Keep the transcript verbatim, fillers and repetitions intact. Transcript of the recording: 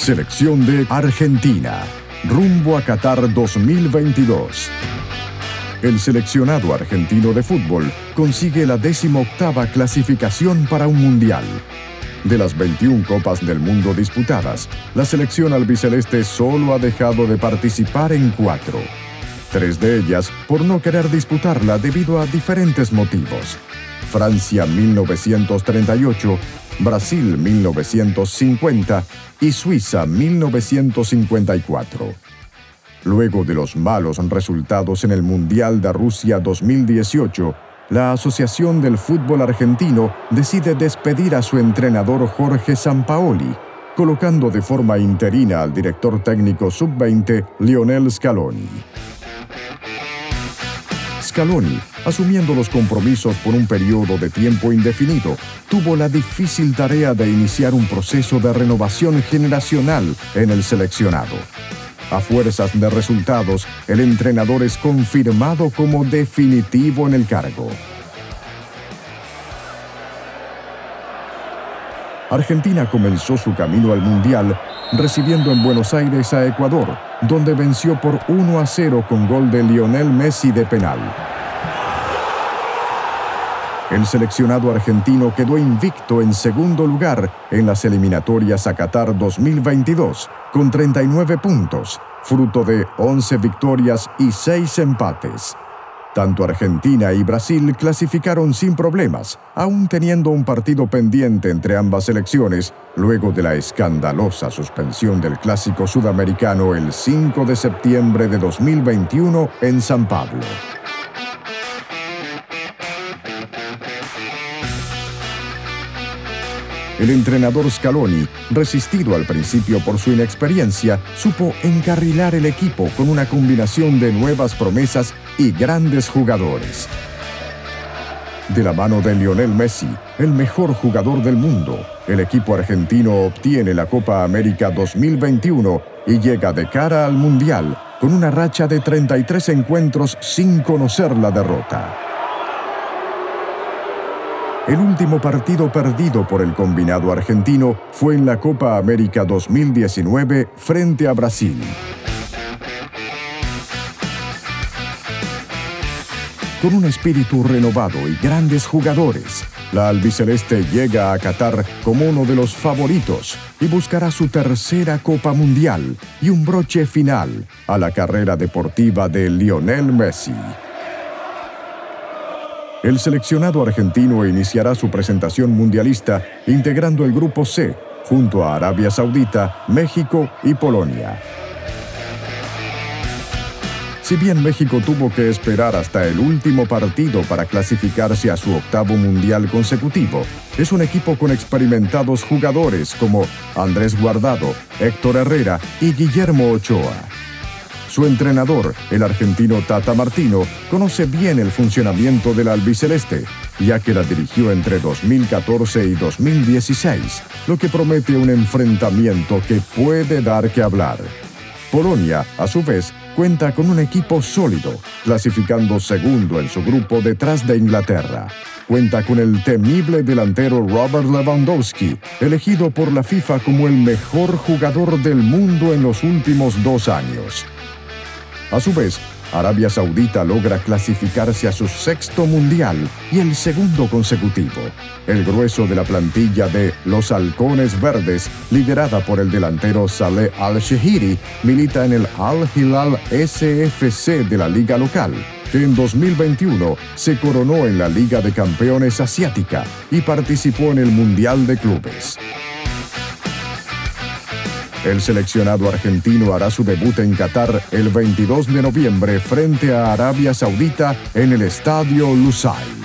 Selección de Argentina, rumbo a Qatar dos mil veintidós. El seleccionado argentino de fútbol consigue la decimoctava clasificación para un mundial. De las veintiuna Copas del Mundo disputadas, la selección albiceleste solo ha dejado de participar en cuatro. Tres de ellas por no querer disputarla debido a diferentes motivos. Francia mil novecientos treinta y ocho, Brasil mil novecientos cincuenta y Suiza mil novecientos cincuenta y cuatro. Luego de los malos resultados en el Mundial de Rusia dos mil dieciocho, la Asociación del Fútbol Argentino decide despedir a su entrenador Jorge Sampaoli, colocando de forma interina al director técnico sub veinte Lionel Scaloni. Scaloni, asumiendo los compromisos por un periodo de tiempo indefinido, tuvo la difícil tarea de iniciar un proceso de renovación generacional en el seleccionado. A fuerzas de resultados, el entrenador es confirmado como definitivo en el cargo. Argentina comenzó su camino al Mundial recibiendo en Buenos Aires a Ecuador, donde venció por uno a cero con gol de Lionel Messi de penal. El seleccionado argentino quedó invicto en segundo lugar en las eliminatorias a Qatar dos mil veintidós, con treinta y nueve puntos, fruto de once victorias y seis empates. Tanto Argentina y Brasil clasificaron sin problemas, aún teniendo un partido pendiente entre ambas selecciones, luego de la escandalosa suspensión del Clásico Sudamericano el cinco de septiembre de dos mil veintiuno en San Pablo. El entrenador Scaloni, resistido al principio por su inexperiencia, supo encarrilar el equipo con una combinación de nuevas promesas y grandes jugadores. De la mano de Lionel Messi, el mejor jugador del mundo, el equipo argentino obtiene la Copa América dos mil veintiuno y llega de cara al Mundial con una racha de treinta y tres encuentros sin conocer la derrota. El último partido perdido por el combinado argentino fue en la Copa América dos mil diecinueve frente a Brasil. Con un espíritu renovado y grandes jugadores, la albiceleste llega a Qatar como uno de los favoritos y buscará su tercera Copa Mundial y un broche final a la carrera deportiva de Lionel Messi. El seleccionado argentino iniciará su presentación mundialista integrando el Grupo C, junto a Arabia Saudita, México y Polonia. Si bien México tuvo que esperar hasta el último partido para clasificarse a su octavo mundial consecutivo, es un equipo con experimentados jugadores como Andrés Guardado, Héctor Herrera y Guillermo Ochoa. Su entrenador, el argentino Tata Martino, conoce bien el funcionamiento del albiceleste, ya que la dirigió entre dos mil catorce y dos mil dieciséis, lo que promete un enfrentamiento que puede dar que hablar. Polonia, a su vez, cuenta con un equipo sólido, clasificando segundo en su grupo detrás de Inglaterra. Cuenta con el temible delantero Robert Lewandowski, elegido por la FIFA como el mejor jugador del mundo en los últimos dos años. A su vez, Arabia Saudita logra clasificarse a su sexto mundial y el segundo consecutivo. El grueso de la plantilla de los Halcones Verdes, liderada por el delantero Saleh Al-Shehiri, milita en el Al-Hilal S F C de la liga local, que en dos mil veintiuno se coronó en la Liga de Campeones Asiática y participó en el Mundial de Clubes. El seleccionado argentino hará su debut en Qatar el veintidós de noviembre frente a Arabia Saudita en el Estadio Lusail.